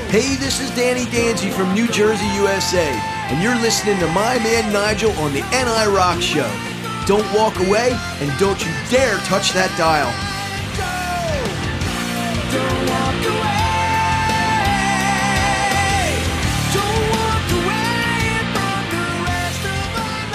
Hey, this is Danny Danzy from New Jersey, USA, and you're listening to my man Nigel on the NI Rock Show. Don't walk away, and don't you dare touch that dial. Don't walk away. Don't walk away from the rest of our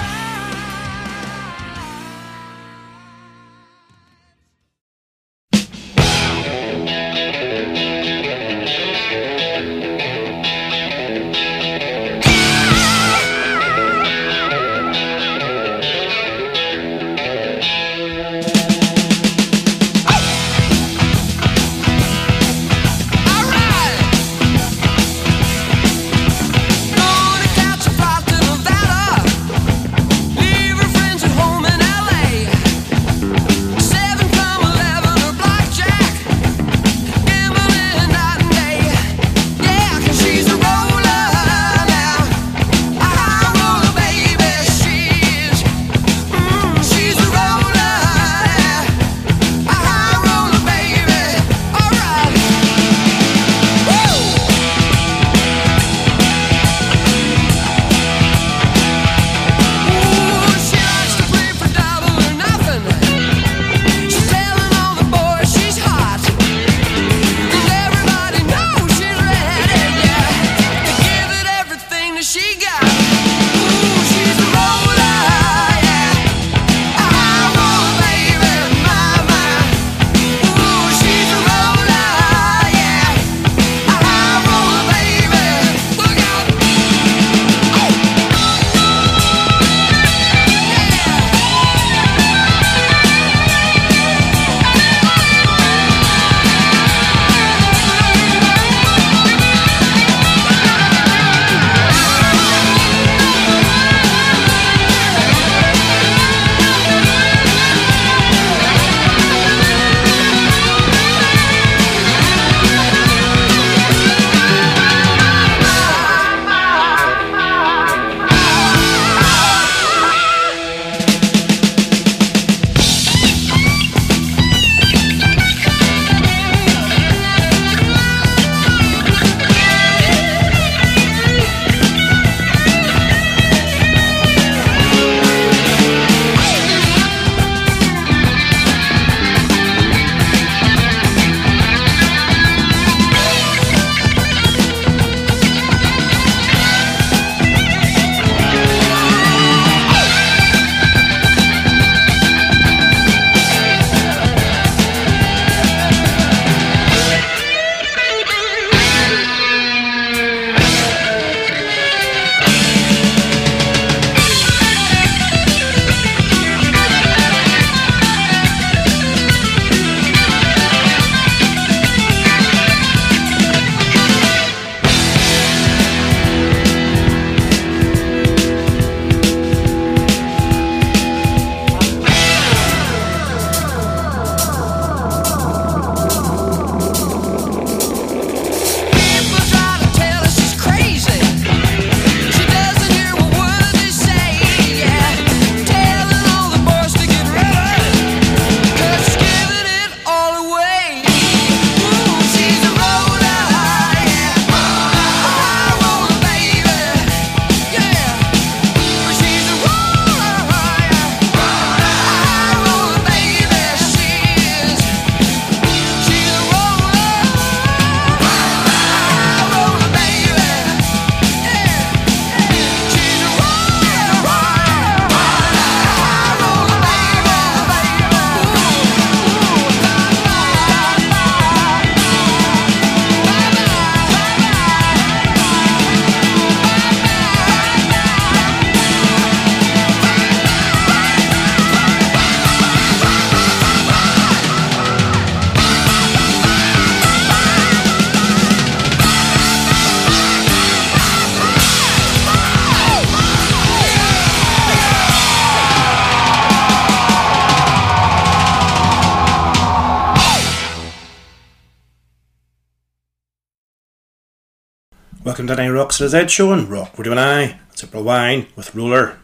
Welcome to Night Rock's The Ed Show on Rock Radio I. It's April Wine with Ruler.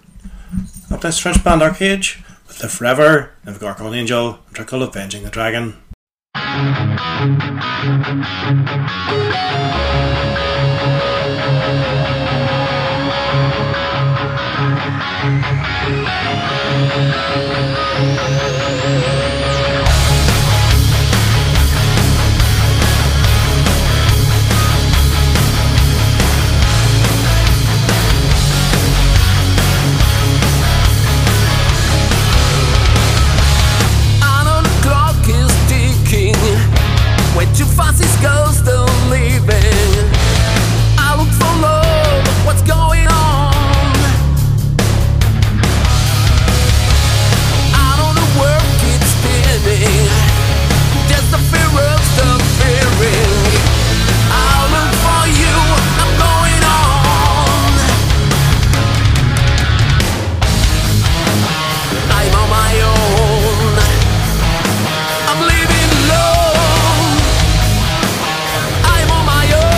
Up next, French band Arcade with Live Forever, Live Gargoyle Angel, and Trickle Avenging the Dragon. I'm on my own.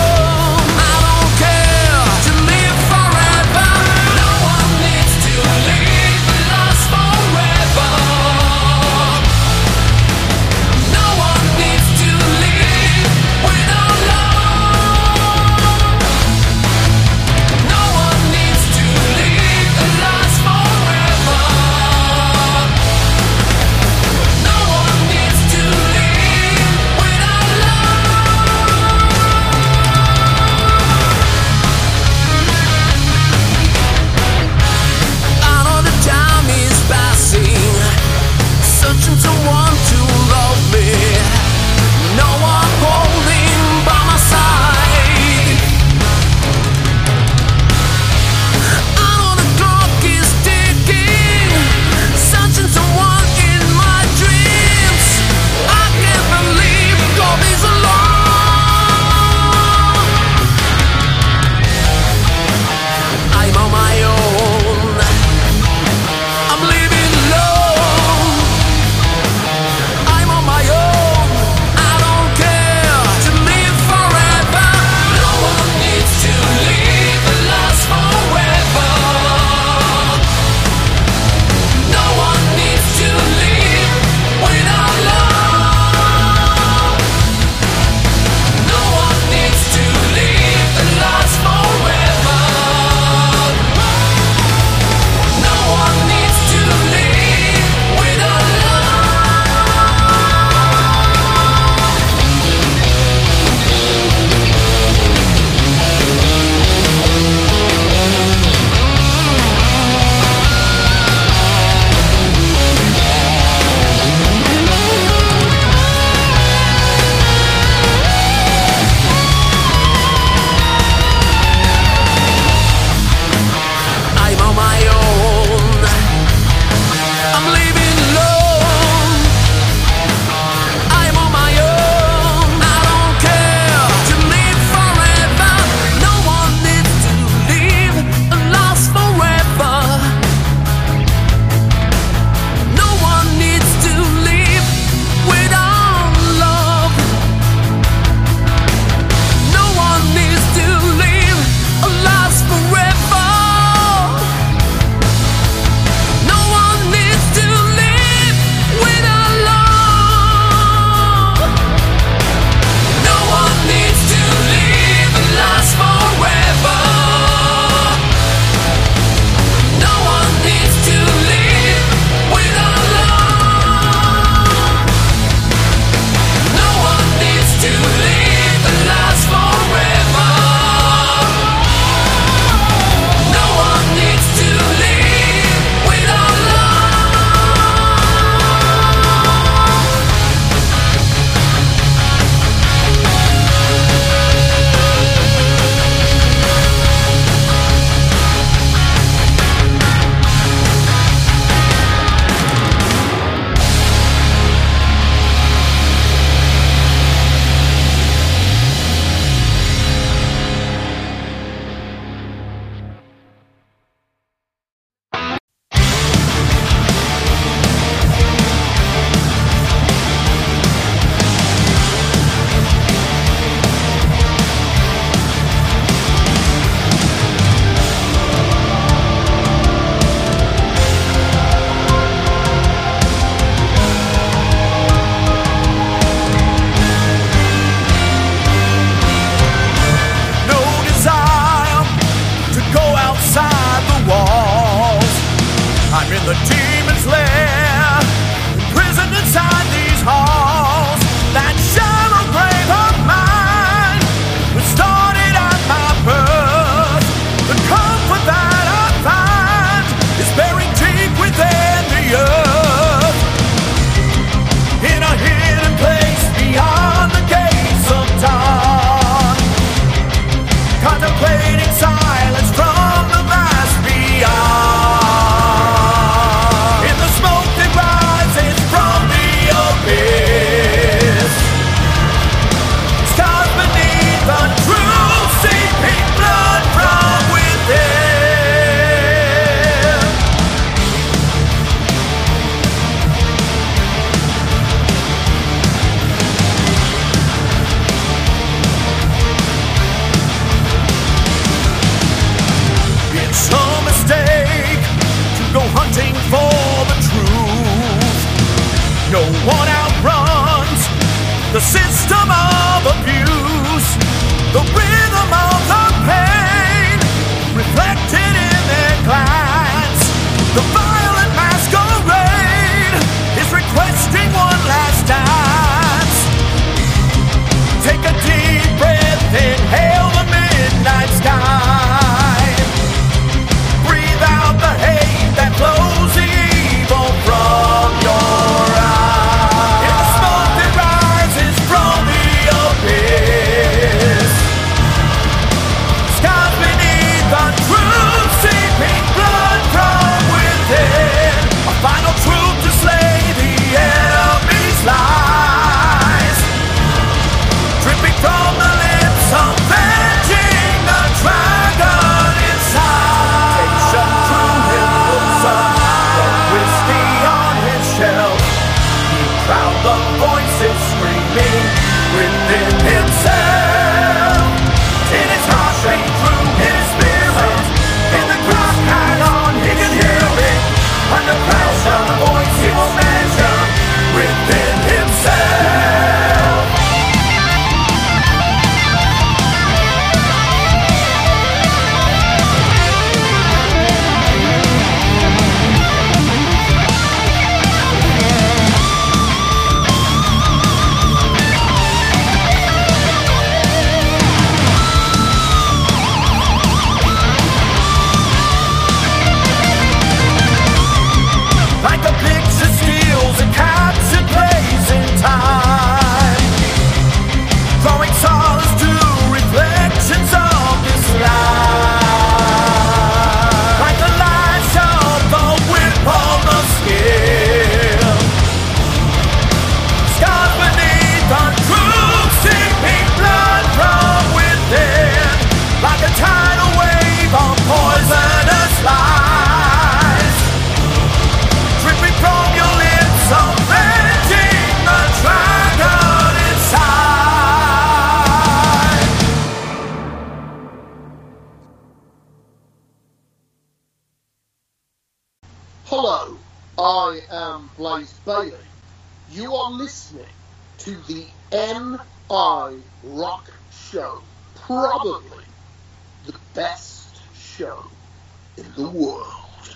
I am Blaze Bailey. You are listening to the NI Rock Show, probably the best show in the world.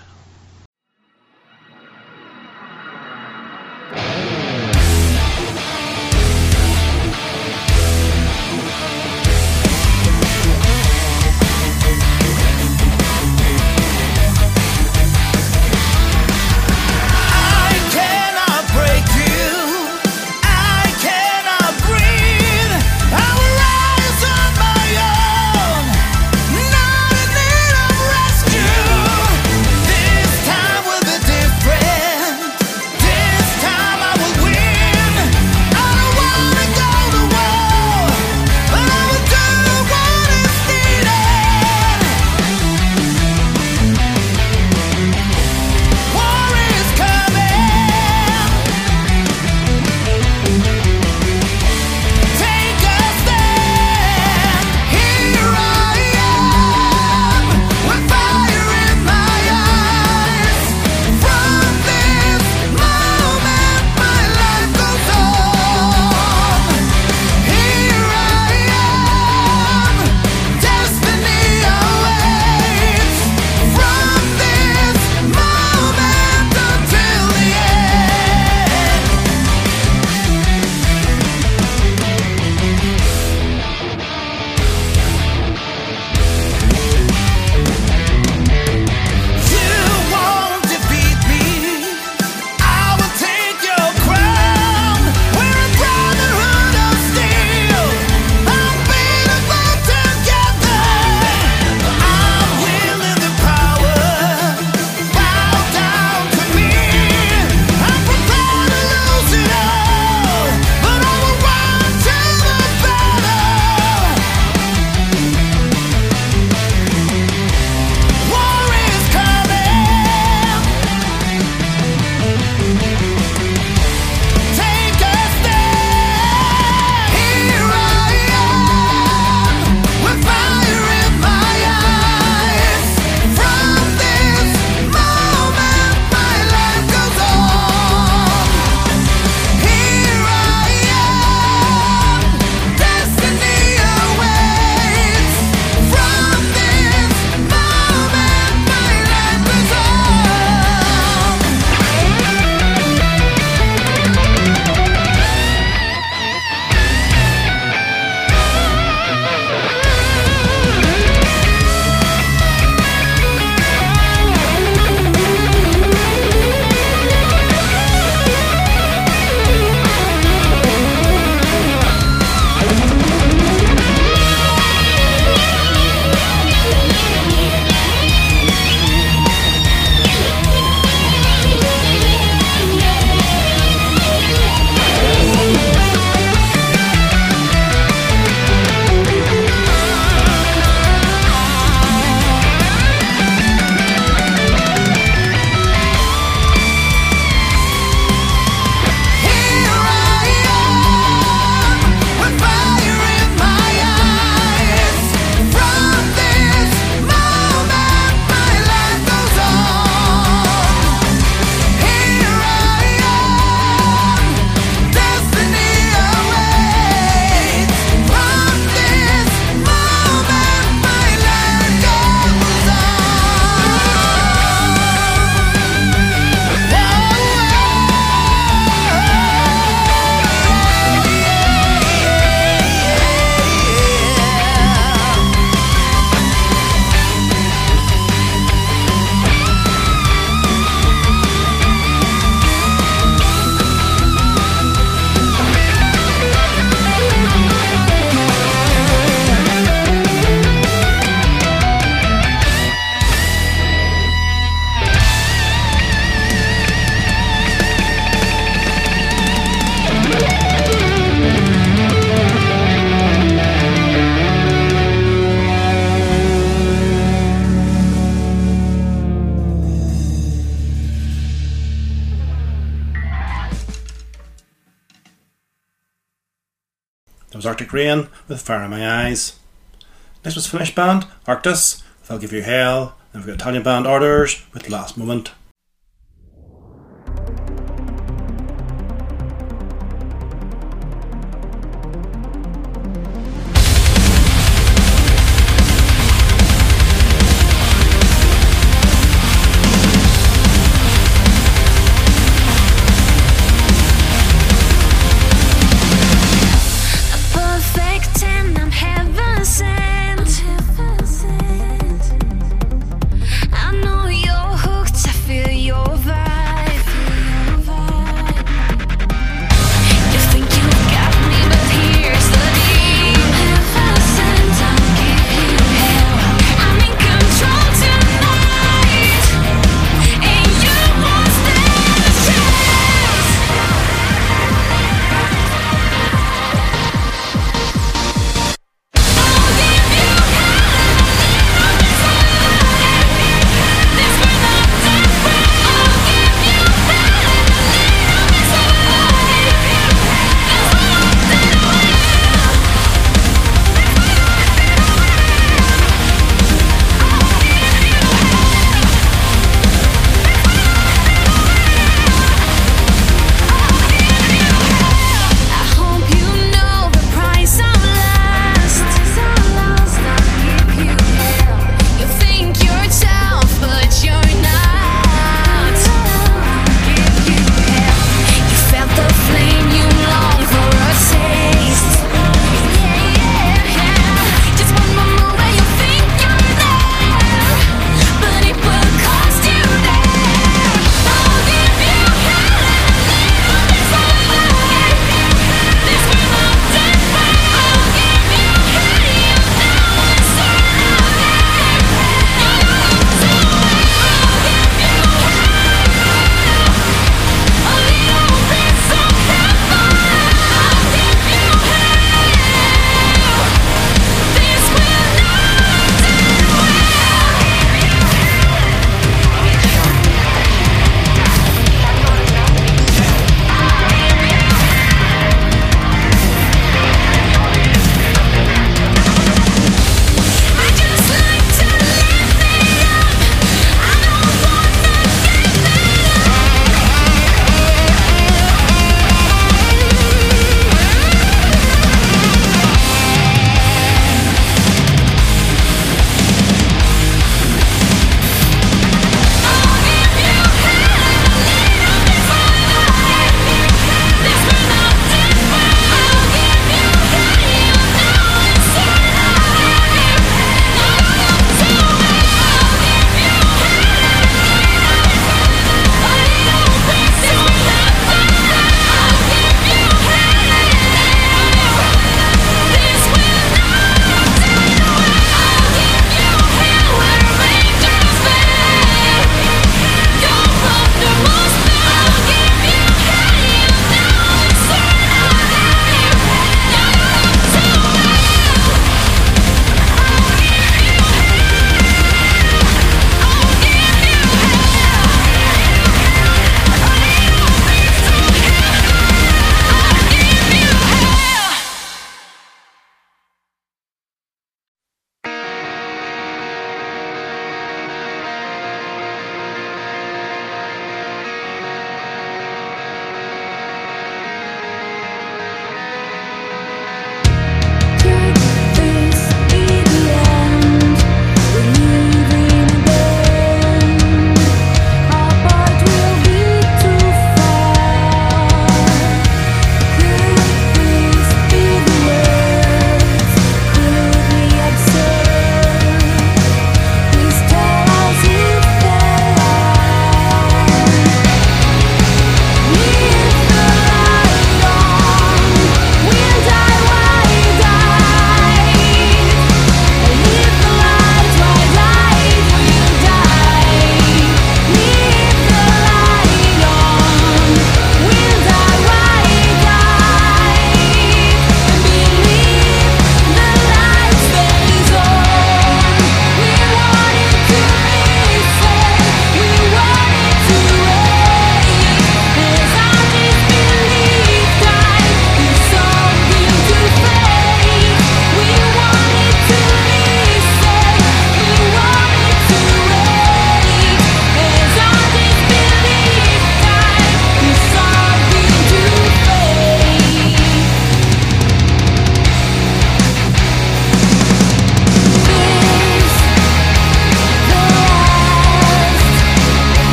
There was Arctic Rain with Fire in My Eyes. Next was Finnish band Arctus with I'll Give You Hell. And we've got Italian band Orders with Last Moment.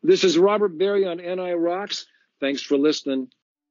This is Robert Berry on NI Rocks. Thanks for listening.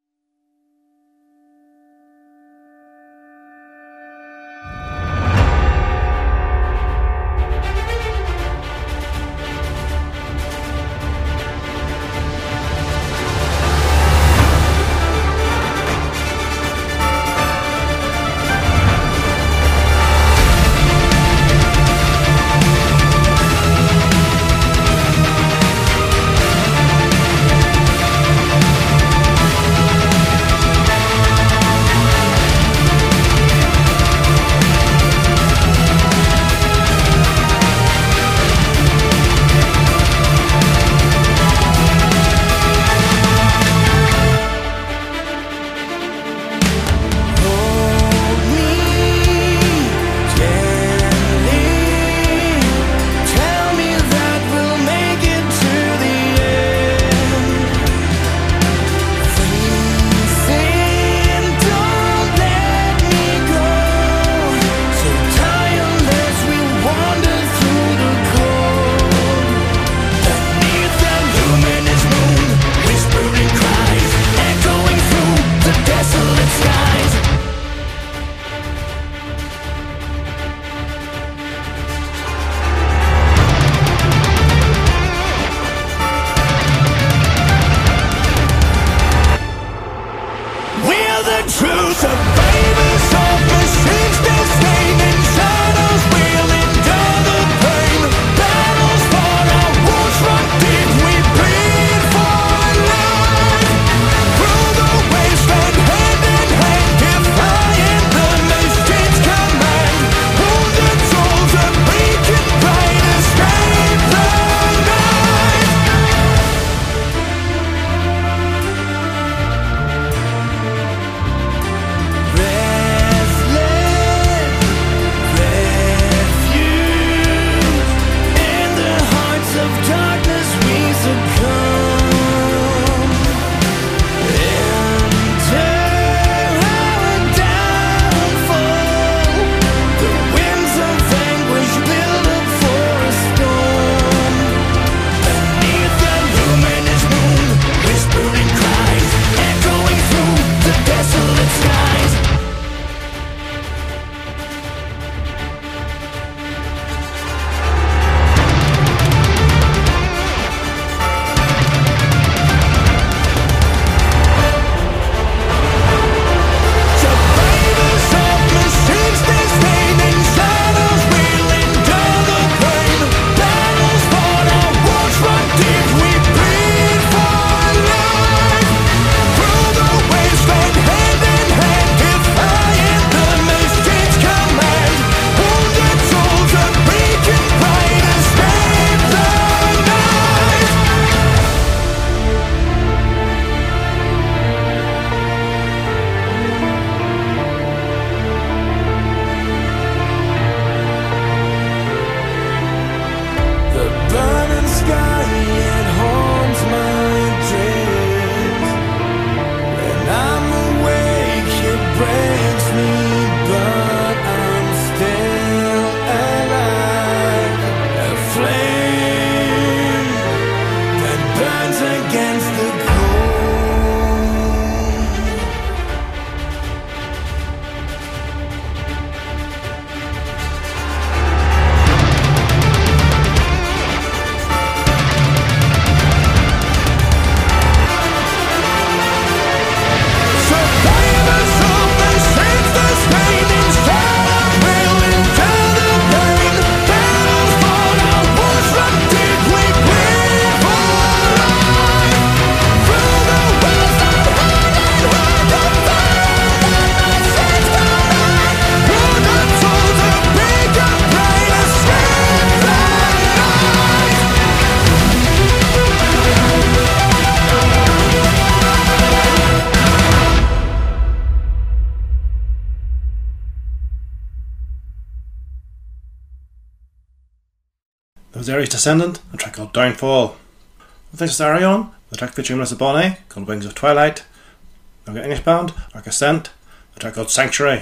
There was Aries Descendant, a track called Downfall. This is Arion, the track featuring Melissa Bonet, called Wings of Twilight. We've got English band, Arc Ascent, a track called Sanctuary.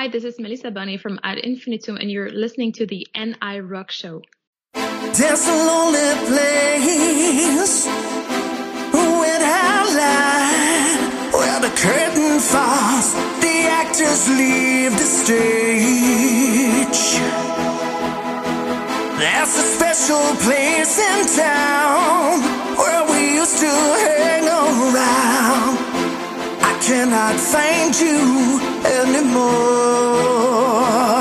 Hi, this is Melissa Bunny from Ad Infinitum, and you're listening to the NI Rock Show. There's a lonely place without light, where the curtain falls, the actors leave the stage. There's a special place in town where we used to hang around. I cannot find you anymore.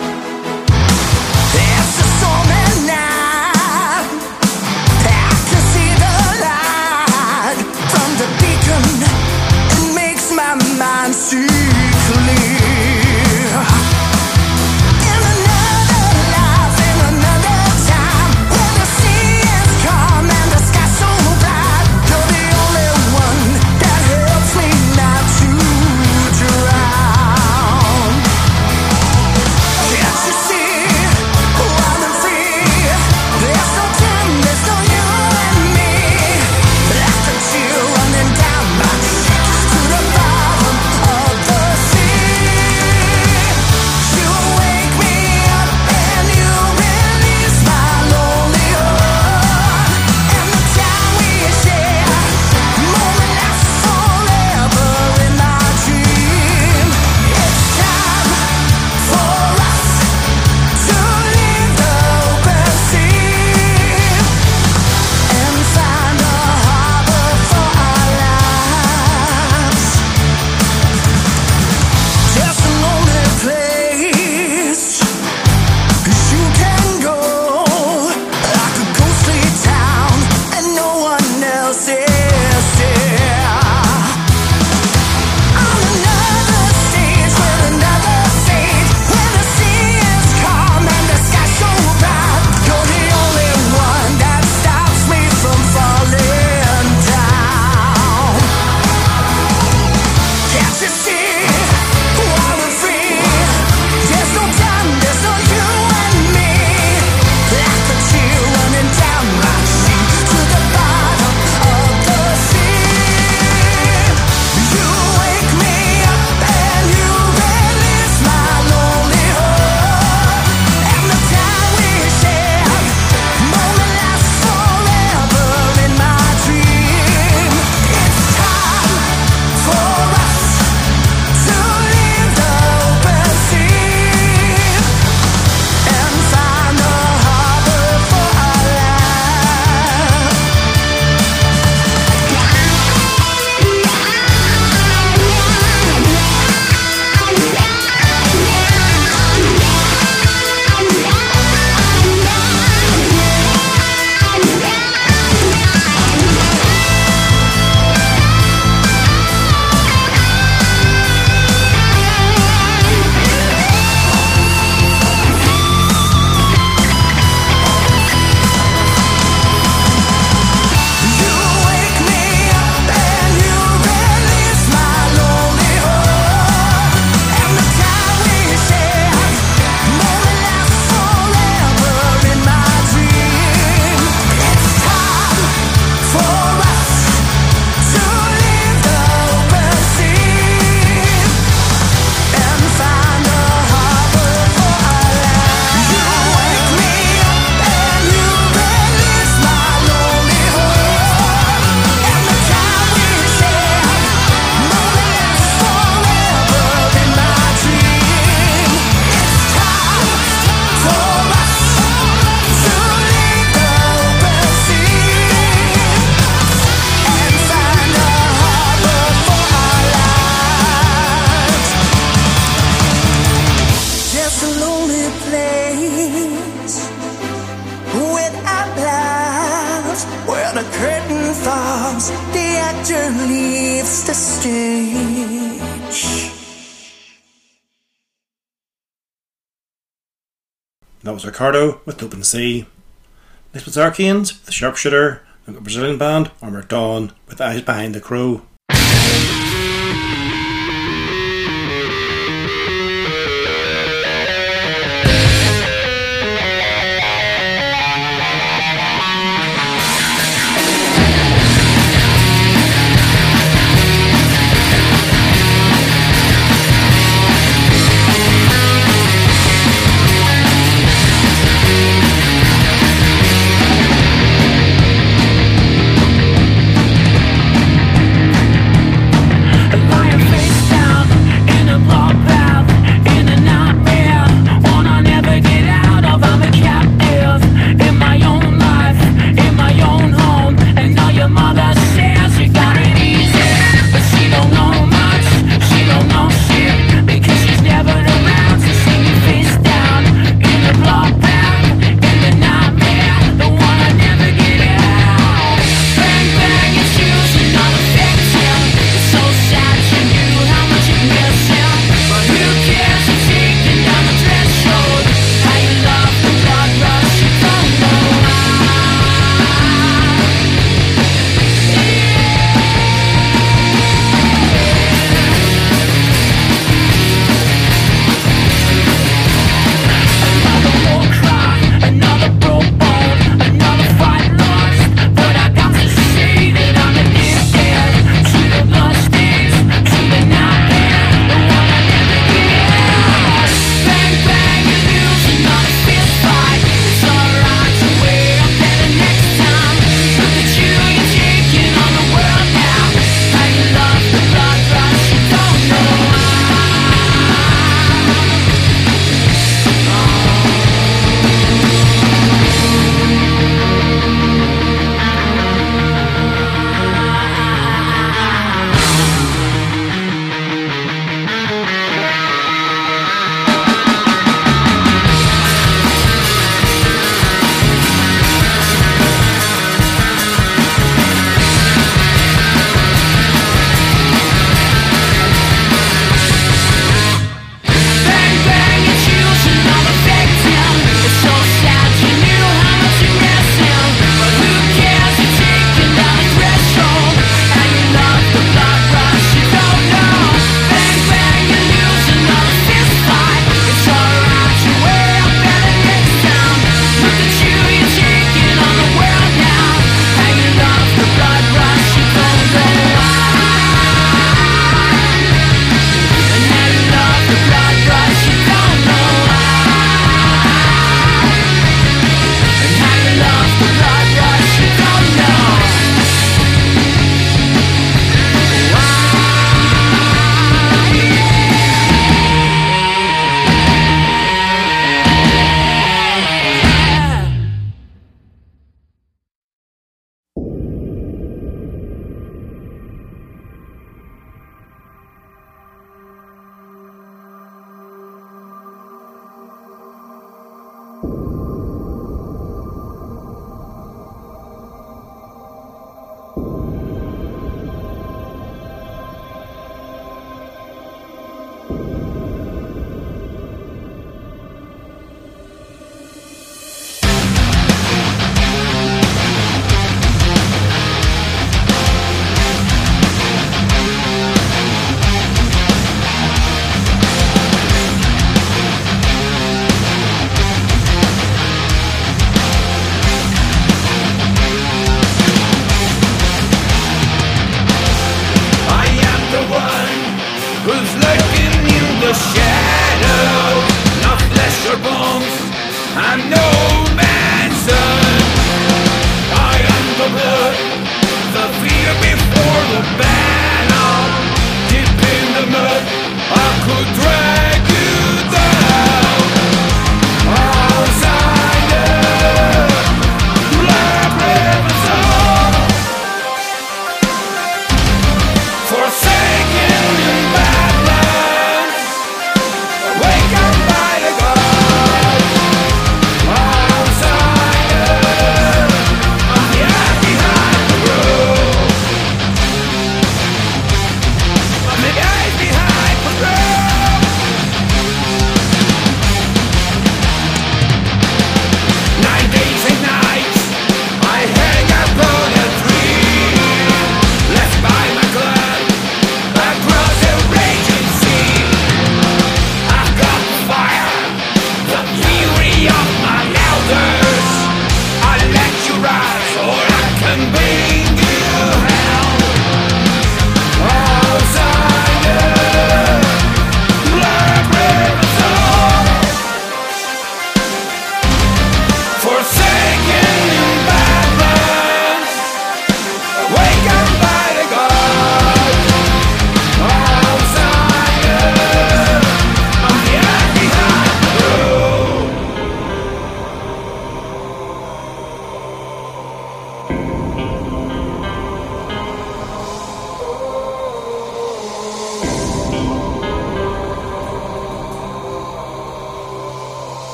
There's a storm at night. I can see the light from the beacon. It makes my mind see clear. In another life, in another time, when the sea is calm and the sky so bright, you're the only one that helps me not to drown. Can't you see, wild and free? There's no time, there's no you and me. Like a chill running down my cheeks to the bottom of the sea. You wake me up and you release my lonely heart. And the time we share, moment lasts forever in my dream. It's time for us to leave the open sea and find a harbor for our lives. Just a lonely place you can go, like a ghostly town, and no one else is there. On another stage, with another stage, where the sea is calm and the sky so bright, you're the only one that stops me from falling down. Can't you see, wild and free? There's no time, there's no you and me. Like a chill running down my cheek to the bottom of the sea. You wake me up and you release my lonely heart. And the time we share, moment lasts forever in my dream. It's time for us to leave the open sea and find a harbor for our lives. You wake me up and you release my lonely heart. And the time we share, moment lasts forever in my dream. It's time for us to leave the open sea and find a harbor for our lives. You wake me up and you release my lonely heart. And the time we share, moment lasts forever in my dream. It's time for us to leave the open sea and find a harbor for our lives. Just a lonely place without lives, where the curtain falls, the actor leaves the stage. That was Ricardo with Open Sea. This was Archaeans with The Sharpshooter, and the Brazilian band Armored Dawn with Eyes Behind the Crow.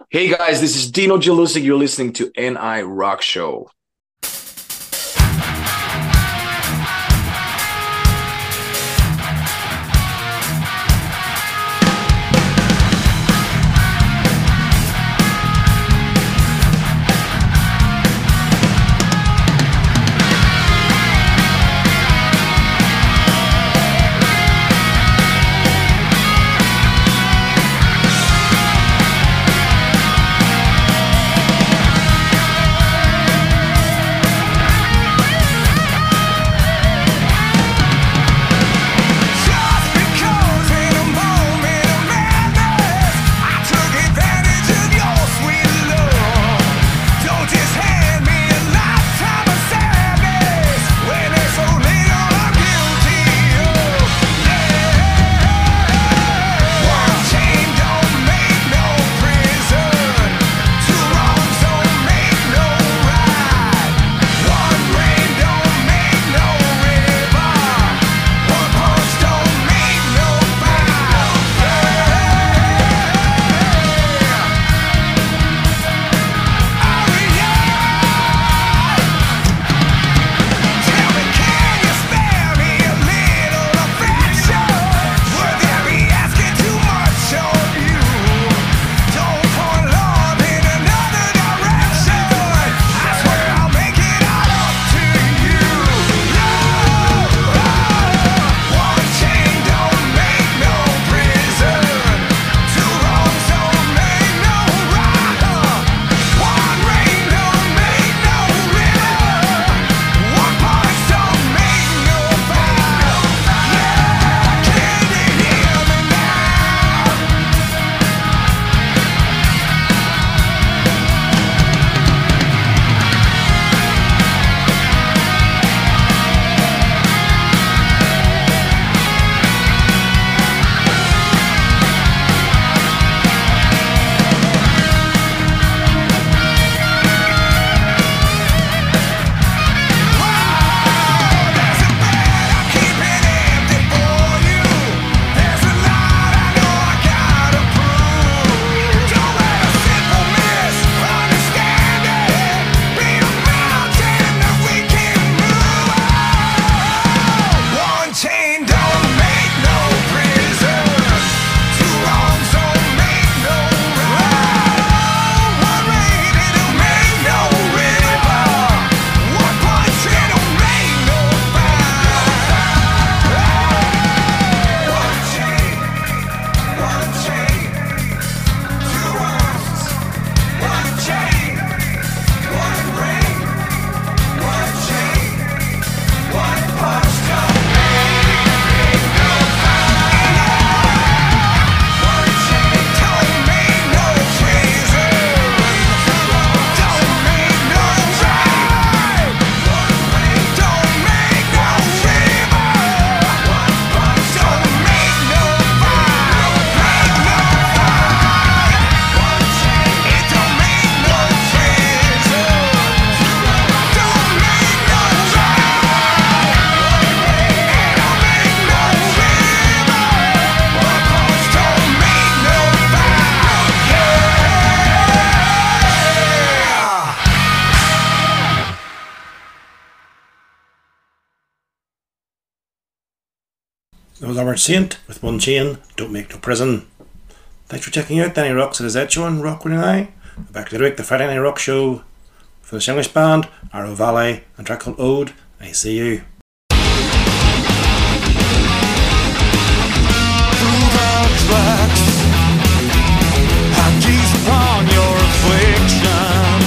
Hey guys, this is Dino Jelusic. You're listening to NI Rock Show. That was Albert Saint with One Chain, Don't Make No Prison. Thanks for checking out Danny Rocks at his Ed Show on Rock with an Eye. Back to the week, the Friday Night Rock Show for the English band, Arrow Valley, and a track called Ode, I See You. Through the tracks, I gaze upon your affliction,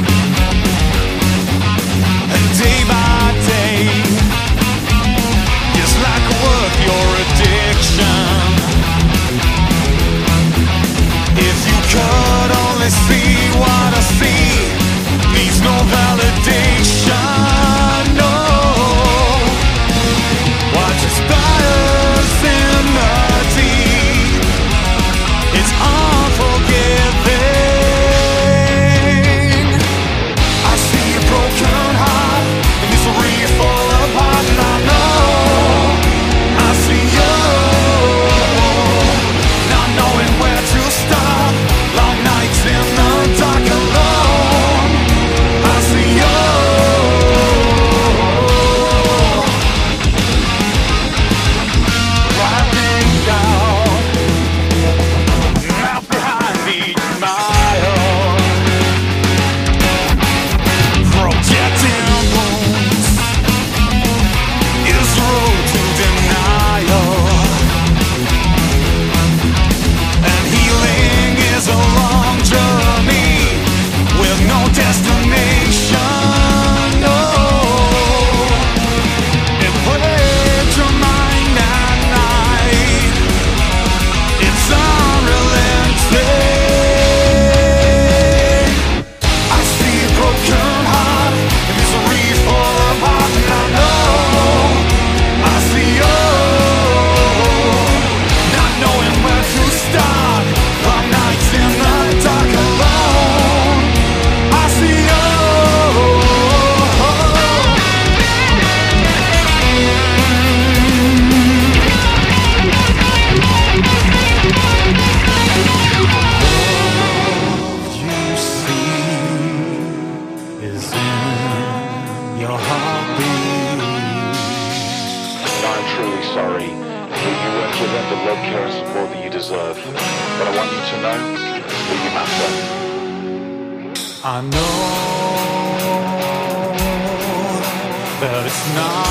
and day by day, it's like work your addiction. If you could only see what I see, needs no validation, no. but I want you to know that you matter. I know that it's not